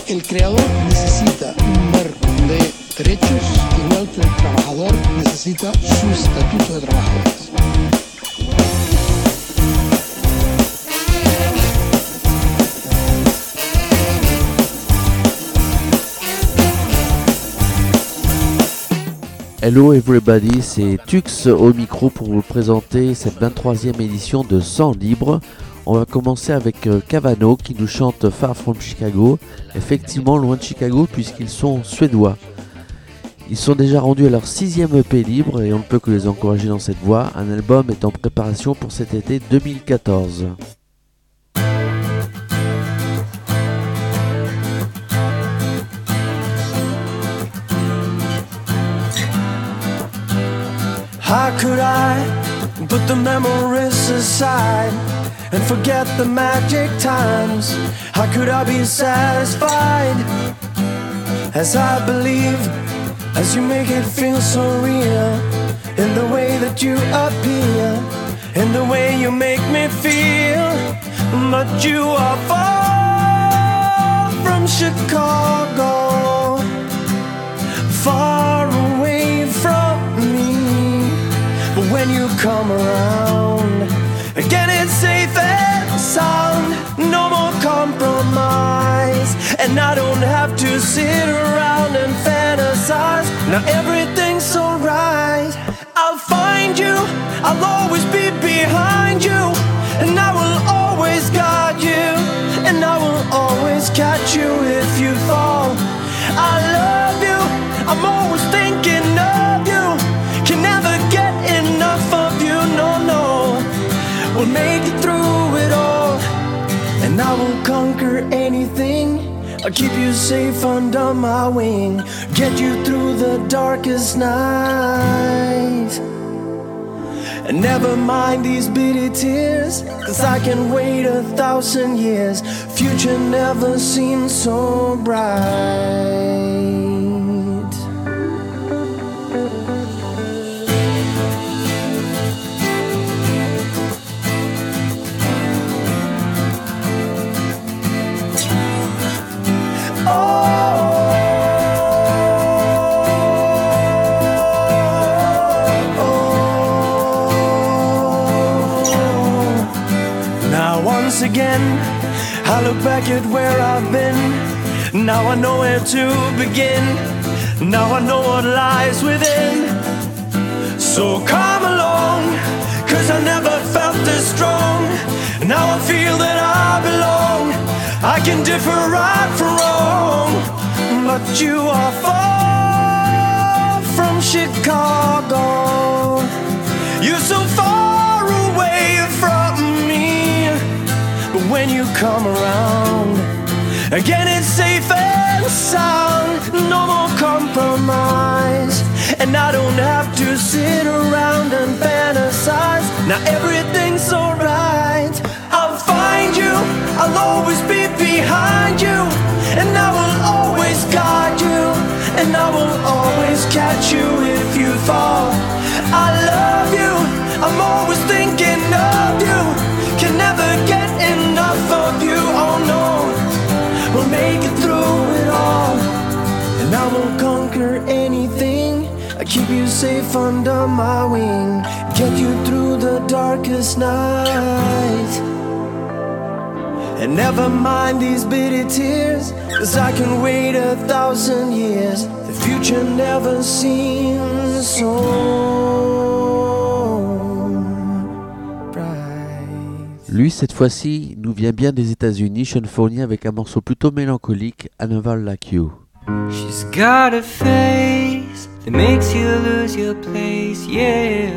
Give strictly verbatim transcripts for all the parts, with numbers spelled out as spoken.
El creador necesita un marco de derechos, igual que el trabajador necesita su estatuto de trabajadores. Hello everybody, c'est Tux au micro pour vous présenter cette vingt-troisième édition de Sang Libre. On va commencer avec Cavano qui nous chante Far From Chicago, effectivement loin de Chicago puisqu'ils sont suédois. Ils sont déjà rendus à leur sixième E P libre et on ne peut que les encourager dans cette voie. Un album est en préparation pour cet été deux mille quatorze. How could I put the memories aside and forget the magic times? How could I be satisfied as I believe, as you make it feel so real, in the way that you appear, in the way you make me feel? But you are far from Chicago, far away from me. But when you come around, again it's safe and sound, no more compromise. And I don't have to sit around and fantasize. Now everything's alright. I'll find you, I'll always be behind you, and I will always guide you, and I will always catch you if you fall. I love you, I'm always thinking of you, can never get enough of you, no, no. We'll make it through it all, and I will conquer anything. I'll keep you safe under my wing, get you through the darkest night. And never mind these bitter tears, cause I can wait a thousand years. Future never seems so bright. Once again, I look back at where I've been. Now I know where to begin. Now I know what lies within. So come along, cause I never felt this strong. Now I feel that I belong. I can differ right from wrong, but you are far from Chicago. You're so far away from me. But when you come around, again it's safe and sound, no more compromise. And I don't have to sit around and fantasize. Now everything's alright. I'll find you, I'll always be behind you, and I will always guide you, and I will always catch you if you fall. I love you, I'm always thinking of you, can never get enough of you, oh no. We'll make it through it all, and I will conquer anything. I keep you safe under my wing, get you through the darkest night. And never mind these bitter tears, cause I can wait a thousand years. The future never seems so. Lui, cette fois-ci, nous vient bien des États-Unis, Sean Fournier avec un morceau plutôt mélancolique, I Never Like You. She's got a face that makes you lose your place, yeah.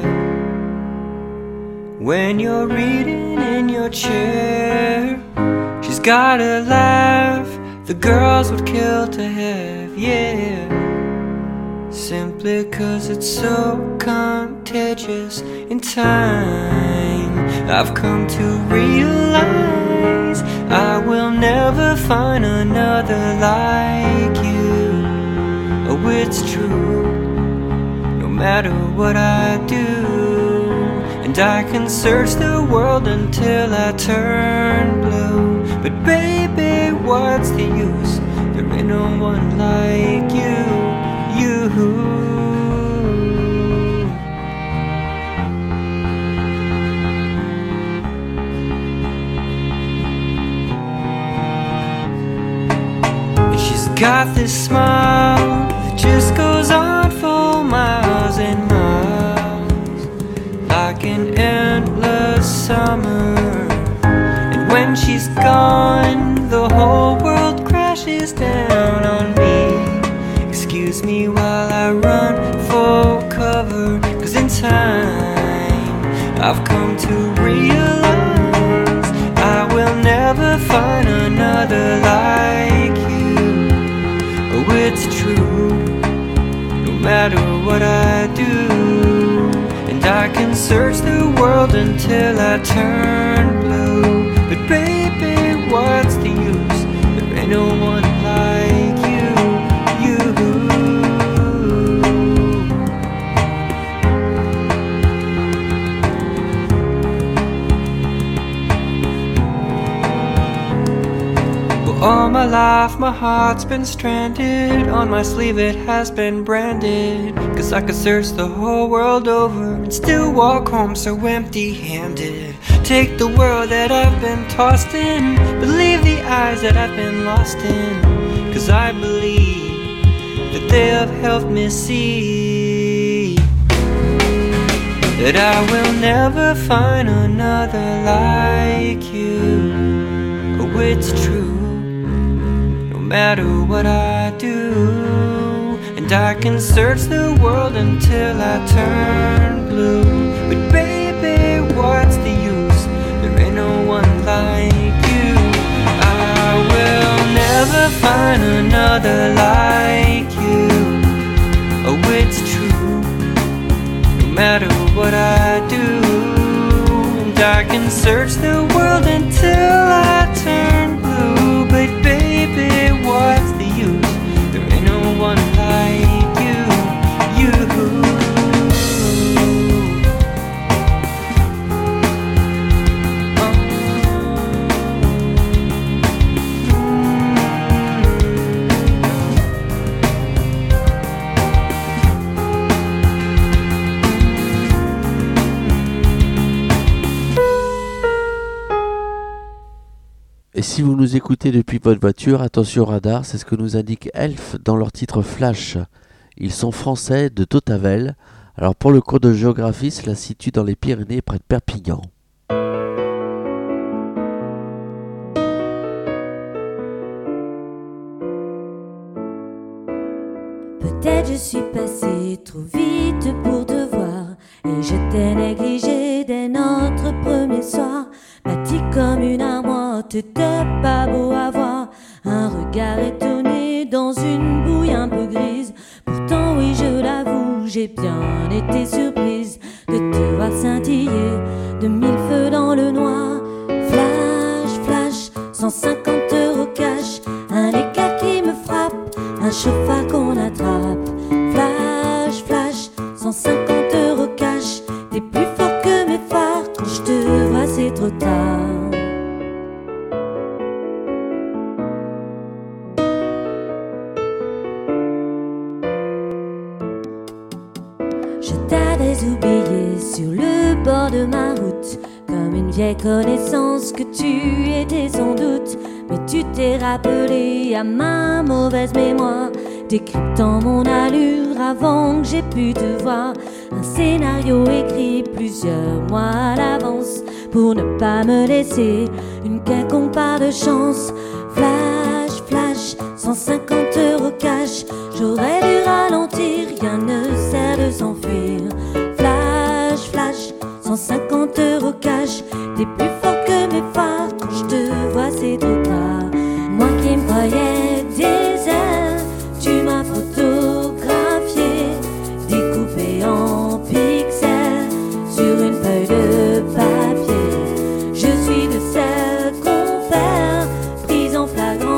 When you're reading in your chair, she's got a laugh the girls would kill to have, yeah. Simply cause it's so contagious in time, I've come to realize I will never find another like you. Oh, it's true, no matter what I do, and I can search the world until I turn blue, but baby, what's the use? There ain't no one like you, you. Got this smile that just goes on for miles and miles, like an endless summer. And when she's gone, the whole world crashes down on me. Excuse me while I run for cover, 'cause in time I've come to realize I will never find another like you. Oh, it's true, no matter what I do. And I can search the world until I turn blue. But baby, what's the use? There ain't no one like you, you. All my life my heart's been stranded, on my sleeve it has been branded. 'Cause I could search the whole world over and still walk home so empty-handed. Take the world that I've been tossed in, believe the eyes that I've been lost in. 'Cause I believe that they have helped me see that I will never find another like you. Oh, it's true, no matter what I do. And I can search the world until I turn blue. But baby, what's the use? There ain't no one like you. I will never find another like you. Oh, it's true, no matter what I do. And I can search the world until I turn blue. But baby, what's the use? There ain't no one like you, you. Et si vous nous écoutez depuis votre voiture, attention radar, c'est ce que nous indique Elf dans leur titre Flash. Ils sont français de Tautavel. Alors pour le cours de géographie, cela se situe dans les Pyrénées près de Perpignan. Peut-être je suis passé trop vite pour te voir, et je t'ai négligé dès notre premier soir. Bâti comme une armoire, t'étais pas beau à voir. Un regard étonné dans une bouille un peu grise. Pourtant oui, je l'avoue, j'ai bien été surprise de te voir scintiller de mille feux dans le noir. Flash, flash, cent cinquante euros cash. Un éclat qui me frappe, un chauffard qu'on attrape. Flash, flash, cent cinquante euros cash. T'es plus fort que mes phares, quand je te vois c'est trop tard. Je t'avais oublié sur le bord de ma route, comme une vieille connaissance que tu étais sans doute. Mais tu t'es rappelé à ma mauvaise mémoire, décryptant mon allure avant que j'ai pu te voir. Un scénario écrit plusieurs mois à l'avance pour ne pas me laisser une quelconque part de chance. Flash, flash, cent cinquante euros cash. J'aurais dû ralentir, rien ne sert de s'enfuir. Flash, flash, cent cinquante euros cash. T'es plus fort que mes phares, quand je te vois c'est trop tard. Moi qui me croyais des ailes, tu m'as photographié, découpé en pixels sur une feuille de papier. Je suis de celles qu'on perd, prise en flagrant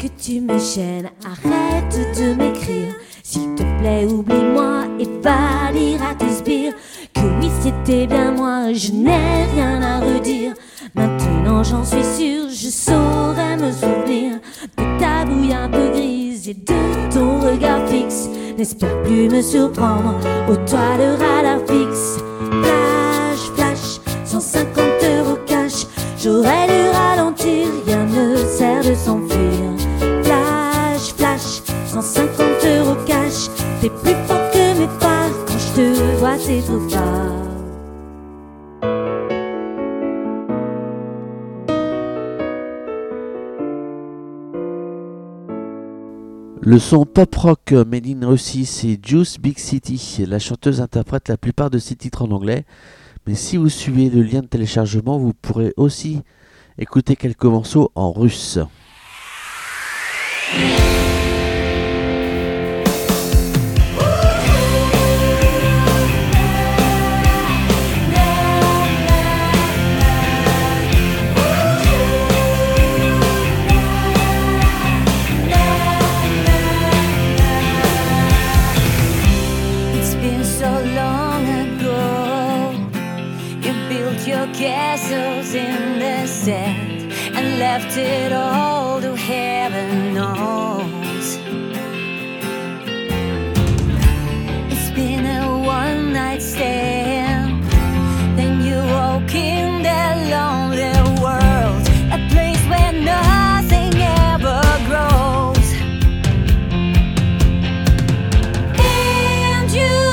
que tu me gênes, arrête de m'écrire. S'il te plaît, oublie-moi et va dire à tes sbires que oui, c'était bien moi, je n'ai rien à redire. Maintenant j'en suis sûre, je saurais me souvenir de ta bouille un peu grise et de ton regard fixe. N'espère plus me surprendre, au toit le radar fixe. Flash, flash, cent cinquante euros cash. J'aurais dû ralentir, rien ne sert de s'enfuir. Flash, flash, cent cinquante euros cash. T'es plus fort que mes phares, quand je te vois c'est trop tard. Le son pop-rock made in Russie, c'est Juice Big City. La chanteuse interprète la plupart de ses titres en anglais, mais si vous suivez le lien de téléchargement, vous pourrez aussi écouter quelques morceaux en russe. Castles in the sand and left it all to heaven knows. It's been a one night stand, then you walk in that lonely world, a place where nothing ever grows. And you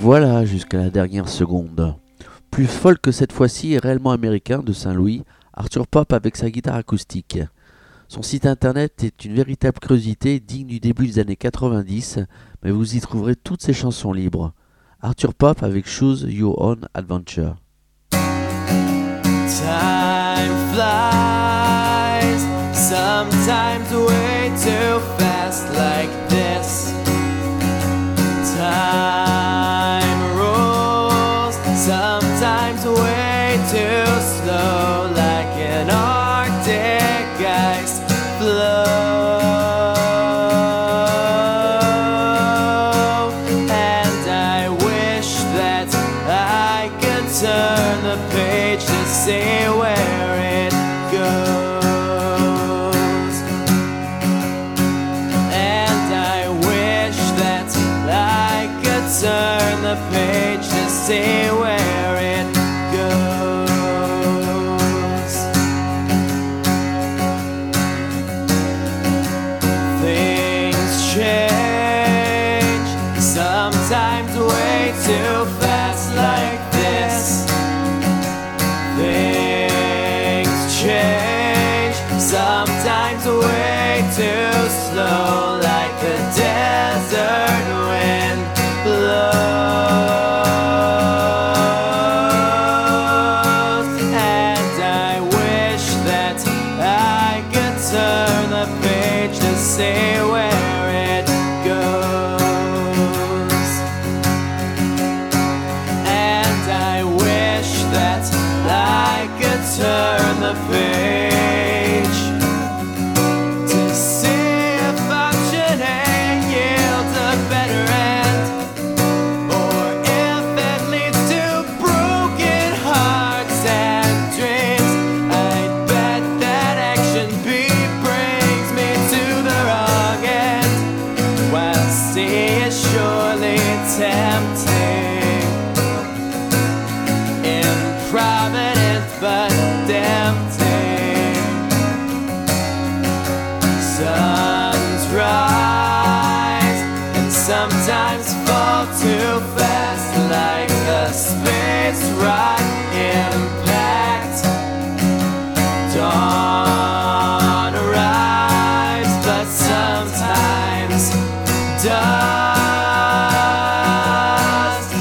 Voilà, jusqu'à la dernière seconde. Plus folle que cette fois-ci et réellement américain de Saint-Louis, Arthur Pop avec sa guitare acoustique. Son site internet est une véritable curiosité digne du début des années quatre-vingt-dix, mais vous y trouverez toutes ses chansons libres. Arthur Pop avec Choose Your Own Adventure. Time flies, sometimes way too fast like this. Time rolls, sometimes way too slow like an Arctic ice flow. And I wish that I could turn the page to see where it goes. And I wish that I could turn the page to see where it goes. Things change, sometimes way too fast like this. Things change, sometimes way too slow like the desert wind blows. And I wish that I could turn the page to see where it goes. And I wish that I could turn the page to see if option A yields a better end, or if it leads to broken hearts and dreams. I'd bet that action B brings me to the wrong end, while C is surely tempting, improvident but tempting. Suns rise and sometimes fall too fast like a space rock impact. Dawn arrives but sometimes dust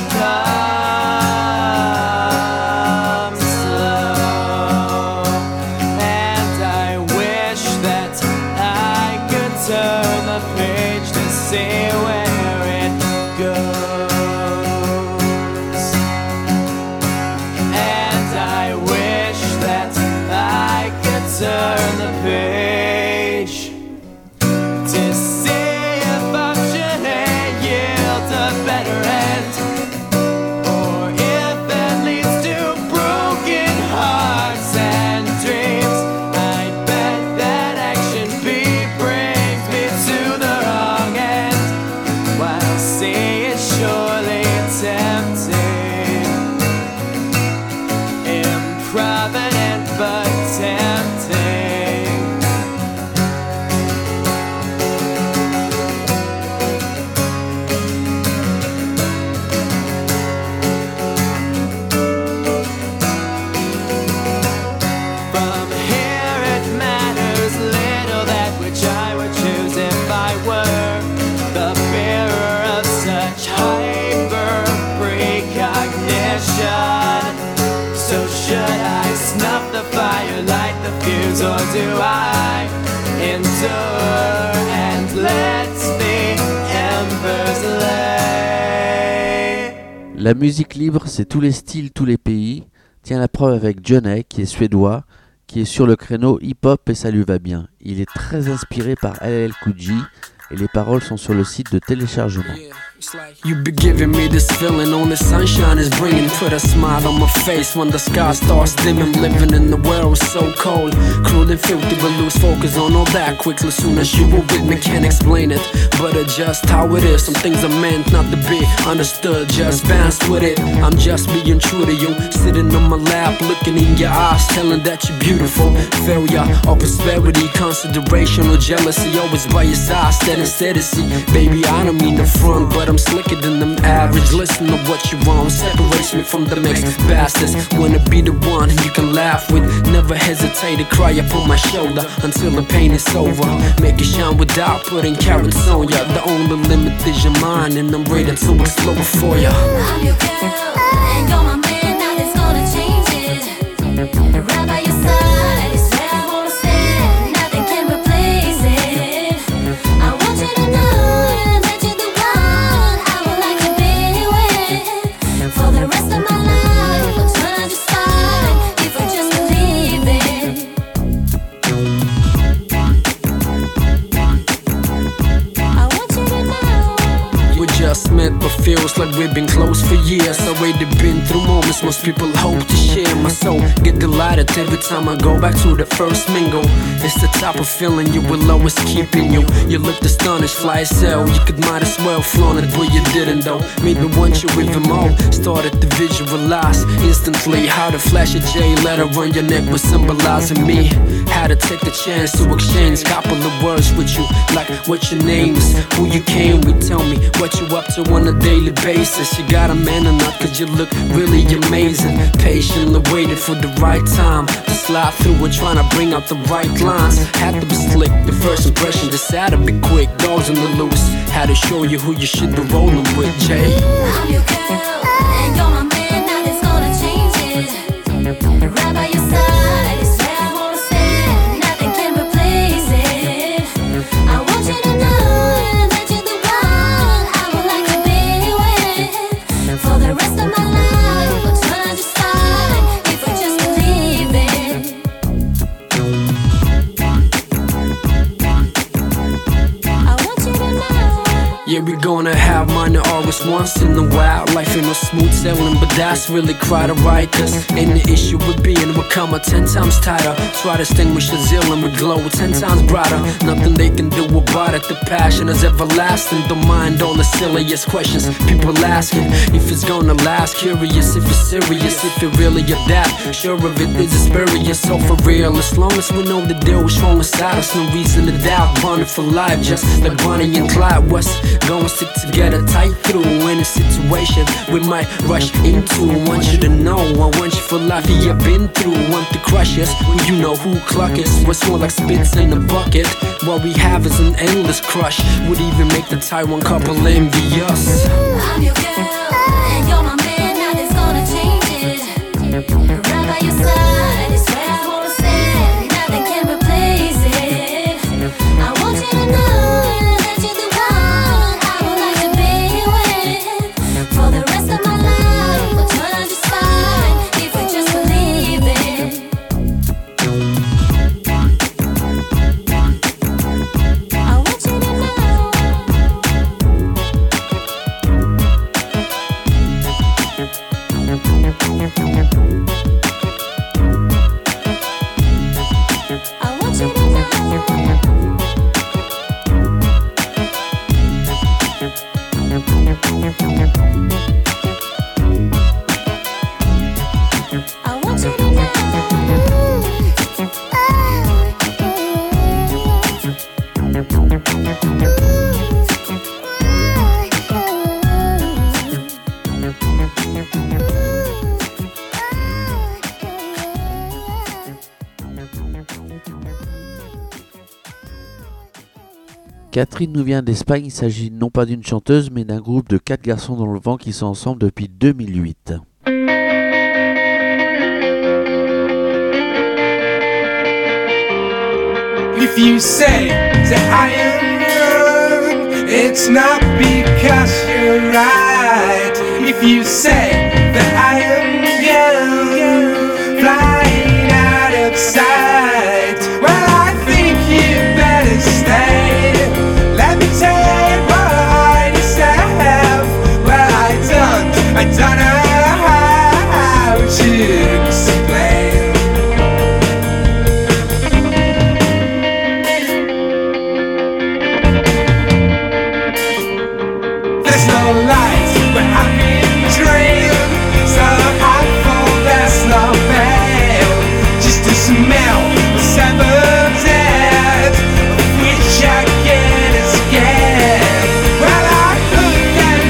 comes slow. And I wish that I could turn the page to see where it goes. And I wish that I could turn the page to see if option A yields a better end, or if it leads to broken hearts and dreams. I'd bet that action B brings me to the wrong end, while C is surely tempting, improvident but tempting. From here it matters little that which I would choose if I were the bearer of such hyper precognition. So should I snuff the fire, light the fuse, or do I endure and let the embers lay? La musique libre, c'est tous les styles, tous les pays. Tiens la preuve avec Johnny, qui est suédois, qui est sur le créneau hip-hop et ça lui va bien. Il est très inspiré par L L Cool J et les paroles sont sur le site de téléchargement. You be giving me this feeling, only sunshine is bringing. Put a smile on my face when the sky starts dimming. Living in the world so cold, cruel and filthy, but lose focus on all that quickly. Soon as you were with me, can't explain it, but it's just how it is. Some things are meant not to be understood, just bounce with it. I'm just being true to you, sitting on my lap, looking in your eyes, telling that you're beautiful. Failure or prosperity, consideration or jealousy, always by your side, standing steady. See, baby, I don't mean the front, but I'm slicker than them average. Listen to what you want, separates me from the next bastards. Wanna be the one you can laugh with. Never hesitate to cry up on my shoulder until the pain is over. Make it shine without putting carrots on ya. The only limit is your mind, and I'm ready to explode for ya. I'm your girl, and you're my man, nothing's gonna change it. Right by your side is where I wanna stand, nothing can replace it. I want you to know that you're the one I would like to be with for the rest of my life. I'll turn on your side if I just believe it. I want you to know We just met, but feels like we've been close for years. Already been through moments most people hope to share. My soul get delighted every time I go back to the first mingle. It's the type of feeling you will always keep in you. You looked astonished, fly as hell. You could might as well flaunt it, but you didn't though. Made me want you even more. Started to visualize instantly how the flash of J letter on your neck was symbolizing me. Had to take the chance to exchange couple of words with you, like what your name is, who you came with. Tell me what you up to on a daily basis. You got a man or not, cause you look really amazing. Patiently waited for the right time to slide through and trying to bring out the right lines. Had to be slick, the first impression just had to be quick. Dogs in the loose, had to show you who you should be rolling with, Jay. I'm your girl, and you're my man, nothing's gonna change it. Right by your side is where I wanna stand, nothing can replace it. I want you to know that you're the one I would like to be with for the rest of my life. I'll turn on your side if I just believe it. I want you to know. Yeah, we gonna have minor August once in a while. Life ain't no smooth sailing, but that's really quite alright. Cause any issue with being will come a ten times tighter. Try to extinguish the zeal and we glow ten times brighter. Nothing they can do about it, the passion is everlasting. Don't mind all the silliest questions people asking. If it's gonna last, curious if it's serious. If it really a that, sure of it is experience. So for real, as long as we know the deal is strong inside us, no reason to doubt. Bonded for life, just like Bonnie and Clyde West. Gonna stick together tight through any situation we might rush into. Want you to know, I want you for life. Yeah, been through, want to crush us. Well, you know who cluck is. What's more like spits in a bucket. What we have is an endless crush. Would even make the Taiwan couple envious. I'm your girl, and you're my man, nothing's gonna change it. Right by your side is where I wanna stand, nothing can replace it. I want you to know that you're the one I would like to be with for the rest of my life. I'll turn on your side if I just believe it. I want you to know. I want you to know. I want you to Catherine nous vient d'Espagne, il s'agit non pas d'une chanteuse mais d'un groupe de quatre garçons dans le vent qui sont ensemble depuis deux mille huit. If you say that I am young, it's not because you're right. If you say that I am young, flying out of sight, well, I think you better stay. Let me tell you what I deserve. Well, I don't, I don't know how to explain. There's no light where I've been dreamed. So I fall, there's no veil. Just a smell of severed dead, which I can't escape. Well, I look and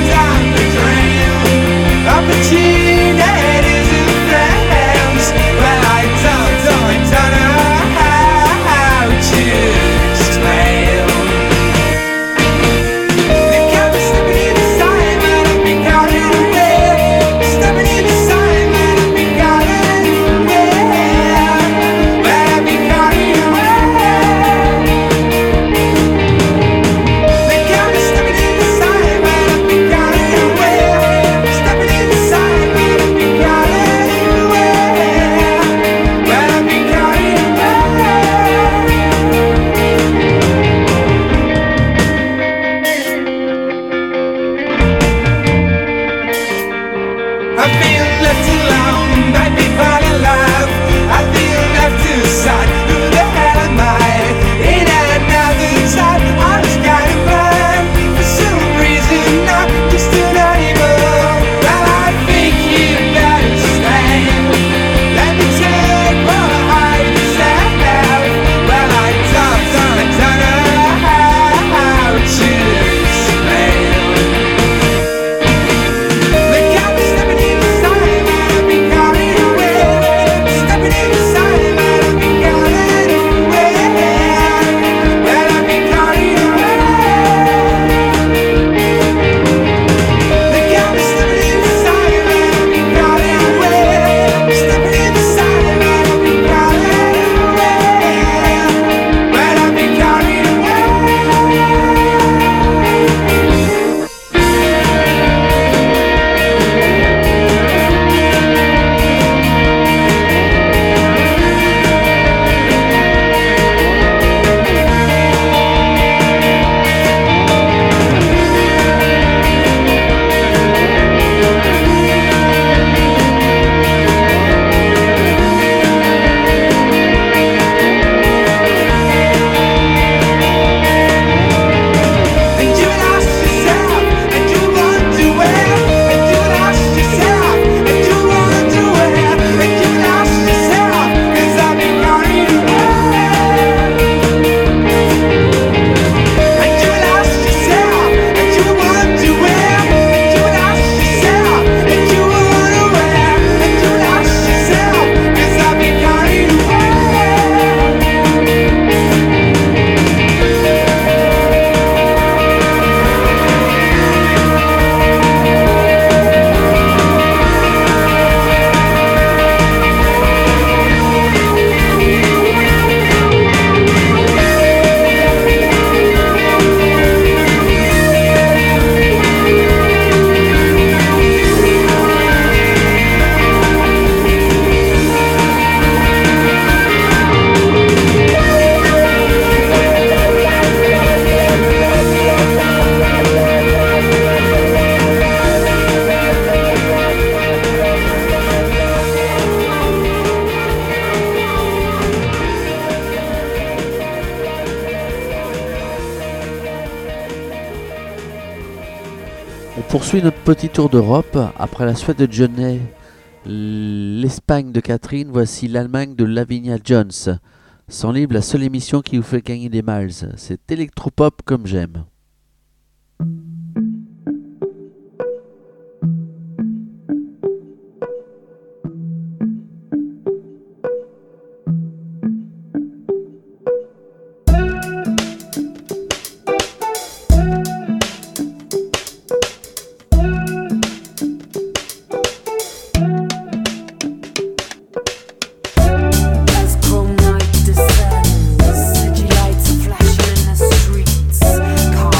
On poursuit notre petit tour d'Europe. Après la Suède de Johnny, l'Espagne de Catherine, voici l'Allemagne de Lavinia Jones. Sans libre, la seule émission qui vous fait gagner des miles. C'est électropop comme j'aime. Chrome night descends, city lights are flashing in the streets. Car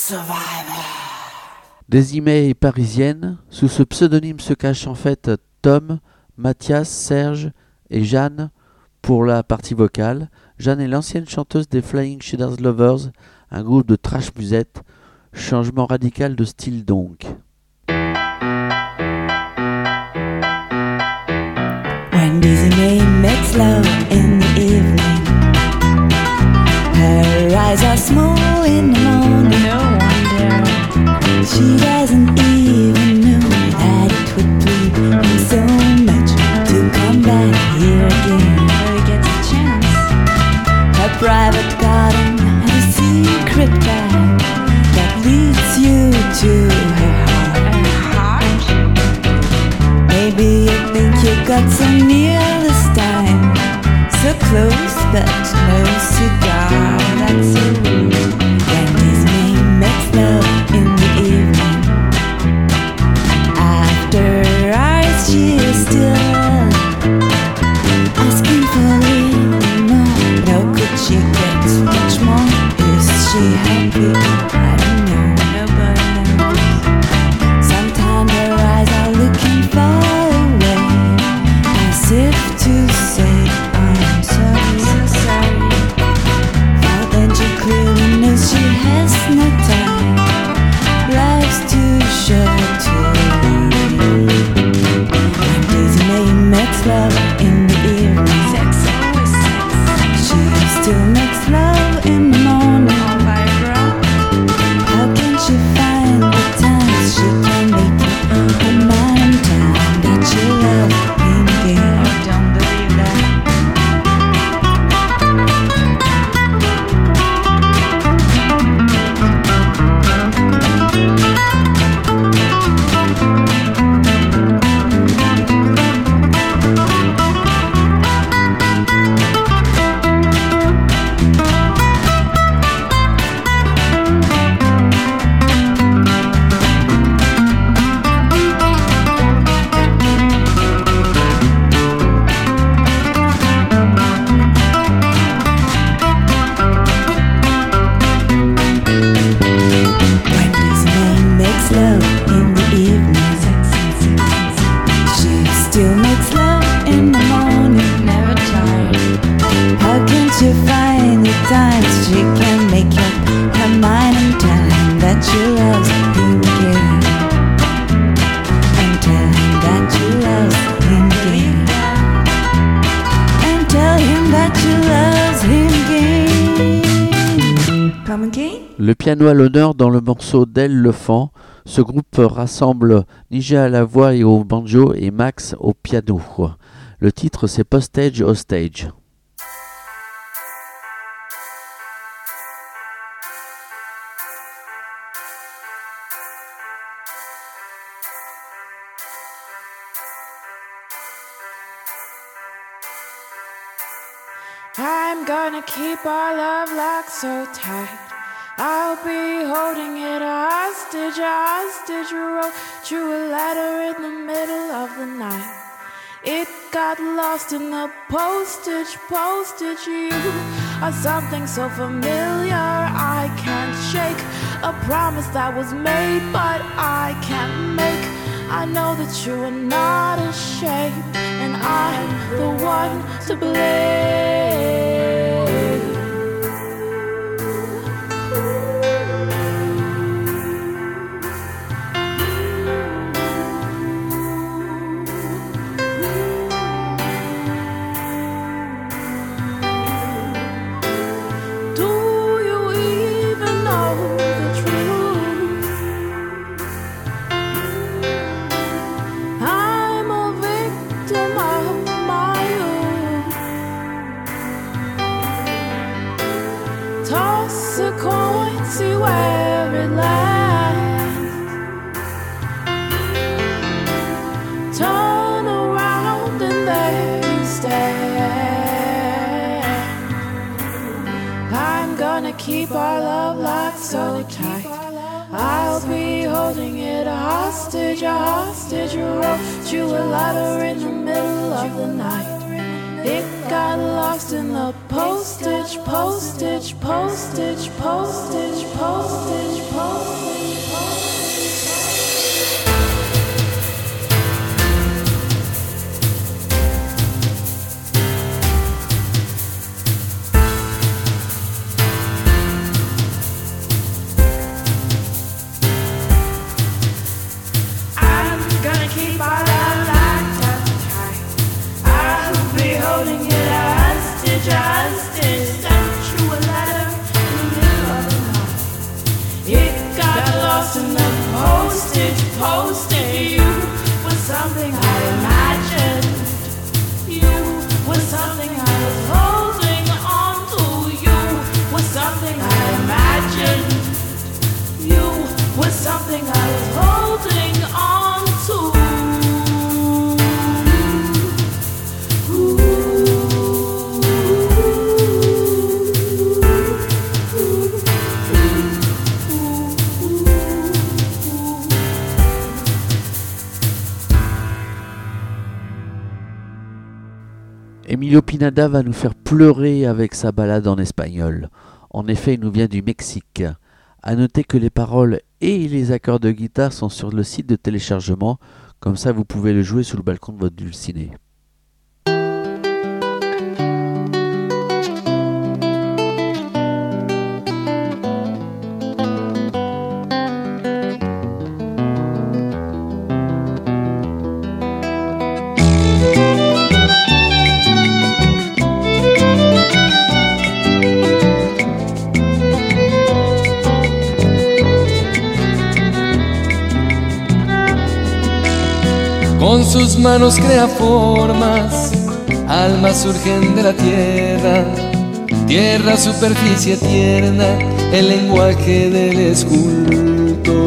Désimée est parisienne. Sous ce pseudonyme se cachent en fait Tom, Mathias, Serge et Jeanne pour la partie vocale. Jeanne est l'ancienne chanteuse des Flying Shaders Lovers, un groupe de thrash musette. Changement radical de style donc. When Daisy May makes love in the evening, her eyes are small in the morning. No wonder she doesn't even know that it would please him so much to come back here again. Never gets a chance. Her private garden has a secret path that leads you to her heart. Maybe you think you got so near this time, so close but no cigar. That's so rude. When his name makes love in the evening, after hours she is still asking for a little more. But how could she get much more? Is she happy? I don't know. Nobody knows. Sometimes her eyes are looking far away, as if to say I'm sorry, so sorry. But then she clearly knows she has no time. Life's too short to leave. When Daisy May makes love in the evening, sex always sex. She still makes love in the morning. All Viagra. How can she find the time she can make it her mind in time that she loves him again? I don't believe that. When Daisy May makes love in the evening, she still makes love in the morning. Never tired. How can she find the time she can make up her mind in time that she loves him again? And tell him that she loves him again. And tell him that she loves him again. Come again? Le piano à l'honneur dans le morceau d'Elle Lefant. Ce groupe rassemble Nija à la voix et au banjo et Max au piano. Le titre c'est Postage Hostage. I'm gonna keep our love locked so tight. I'll be holding it hostage, hostage. Wrote you a letter in the middle of the night. It got lost in the postage, postage. You are something so familiar I can't shake. A promise that was made but I can't make. I know that you are not ashamed, and I'm the one to blame. See where it lands. Turn around and there you stand. I'm gonna keep our love locked so tight. I'll be holding it hostage, a hostage. Wrote you a letter in the middle of the night. It got lost in the postage, postage, postage, postage, postage, postage. Emilio Pinada va nous faire pleurer avec sa balade en espagnol. En effet, il nous vient du Mexique. À noter que les paroles et les accords de guitare sont sur le site de téléchargement, comme ça vous pouvez le jouer sous le balcon de votre dulciné. Con sus manos crea formas, almas surgen de la tierra, tierra, superficie tierna, el lenguaje del escultor.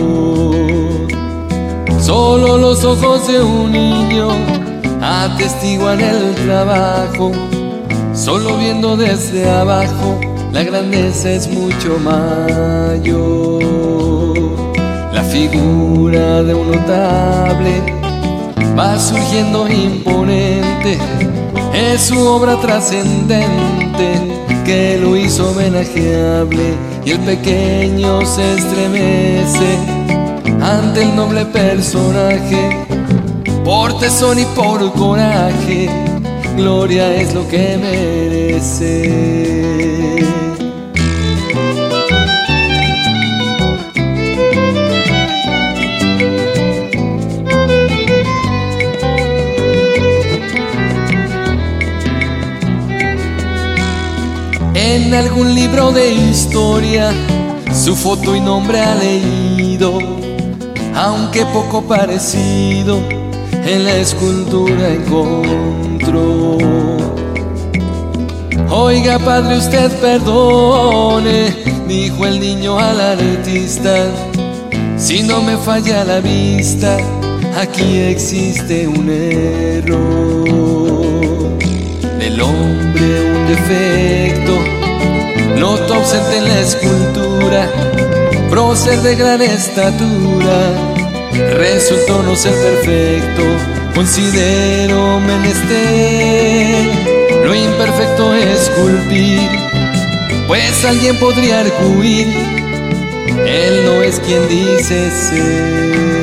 Solo los ojos de un niño atestiguan el trabajo, solo viendo desde abajo la grandeza es mucho mayor. La figura de un notable va surgiendo imponente, es su obra trascendente que lo hizo homenajeable, y el pequeño se estremece ante el noble personaje. Por tesón y por coraje, gloria es lo que merece. En algún libro de historia su foto y nombre ha leído, aunque poco parecido en la escultura encontró. Oiga, padre, usted perdone, dijo el niño al artista, si no me falla la vista, aquí existe un error. Del hombre un defecto noto ausente en la escultura, prócer de gran estatura, resultó no ser perfecto. Considero menester lo imperfecto esculpir, pues alguien podría arguir, él no es quien dice ser.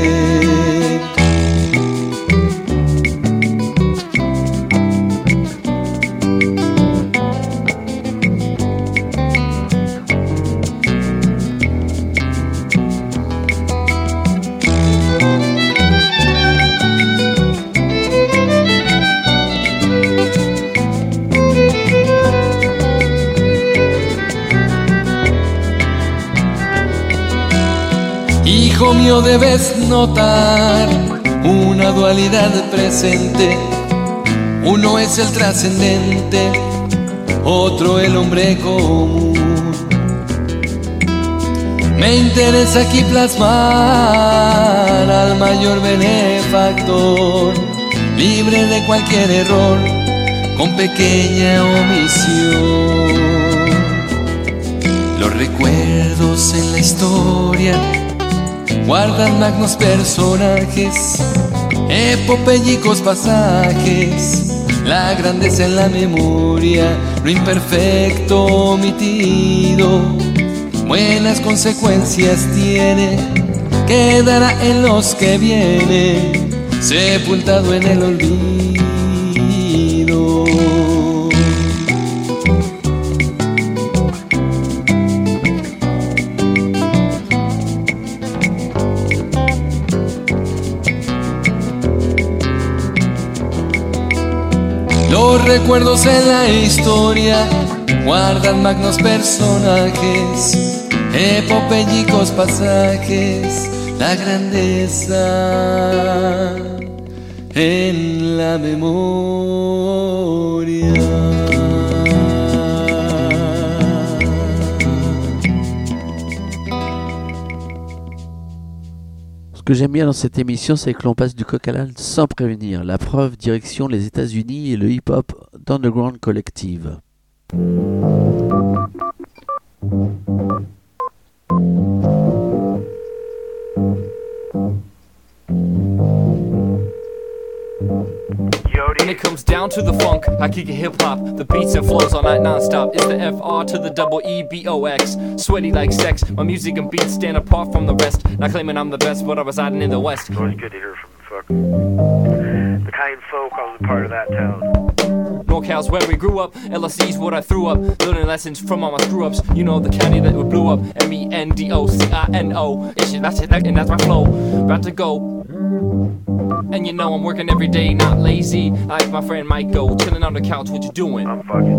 Hijo mío, debes notar una dualidad presente. Uno es el trascendente, otro el hombre común. Me interesa aquí plasmar al mayor benefactor, libre de cualquier error, con pequeña omisión. Los recuerdos en la historia guardan magnos personajes, epopélicos pasajes, la grandeza en la memoria, lo imperfecto omitido, buenas consecuencias tiene, quedará en los que vienen, sepultado en el olvido. Los recuerdos en la historia guardan magnos personajes, epopélicos pasajes, la grandeza en la memoria. Ce que j'aime bien dans cette émission, c'est que l'on passe du coq à l'âne sans prévenir. La preuve, direction les États-Unis et le hip-hop d'Underground Collective. When the it comes down to the funk, I kick it hip hop. The beats and flows all night non-stop. It's the F R to the double E B O X. Sweaty like sex, my music and beats stand apart from the rest. Not claiming I'm the best, but I'm residing in the West. It's always good to hear from fucking the kind folk. I was a part of that town. NorCal's where we grew up, L S C's what I threw up. Learning lessons from all my screw-ups. You know the county that we blew up. M E N D O C I N O. It's just that's it, and that's my flow. About to go. And you know I'm working every day, not lazy. Like my friend Mike go, chilling on the couch, what you doing? I'm fucking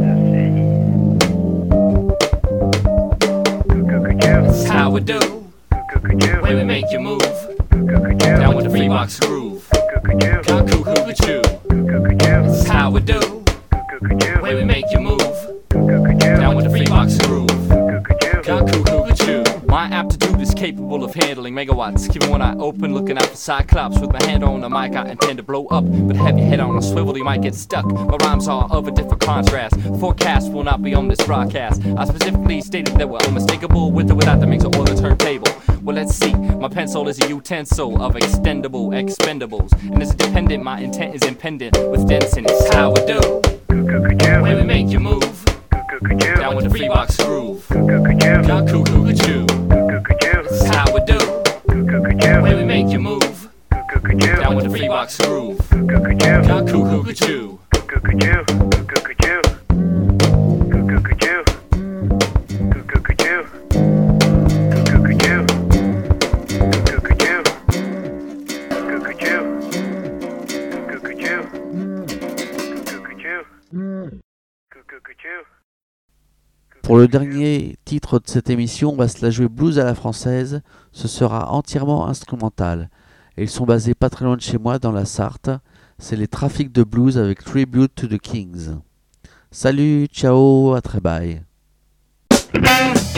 this. That's how we do. Way we make you move. Down with the Freebox groove. Got coo coo choo. That's how we do. Way we make you move. Down with the Freebox groove. Got coo coo choo. My aptitude is capable of handling megawatts. Keeping one eye open, looking out for cyclops. With my hand on the mic, I intend to blow up. But have your head on a swivel, you might get stuck. My rhymes are of a different contrast. Forecast will not be on this broadcast. I specifically stated that we're unmistakable with or without the mixer or the turntable. Well, let's see. My pencil is a utensil of extendable expendables. And as a dependent, my intent is impendent with Denson. It's how we do. Way we make you move. Down with the Freebox groove. Got coo coo choo. That's how we do. Way we make you move. Down with the Freebox groove. Got coo coo choo. Pour le dernier titre de cette émission, on va se la jouer blues à la française. Ce sera entièrement instrumental. Et ils sont basés pas très loin de chez moi, dans la Sarthe. C'est les Trafics de Blues avec Tribute to the Kings. Salut, ciao, à très bye.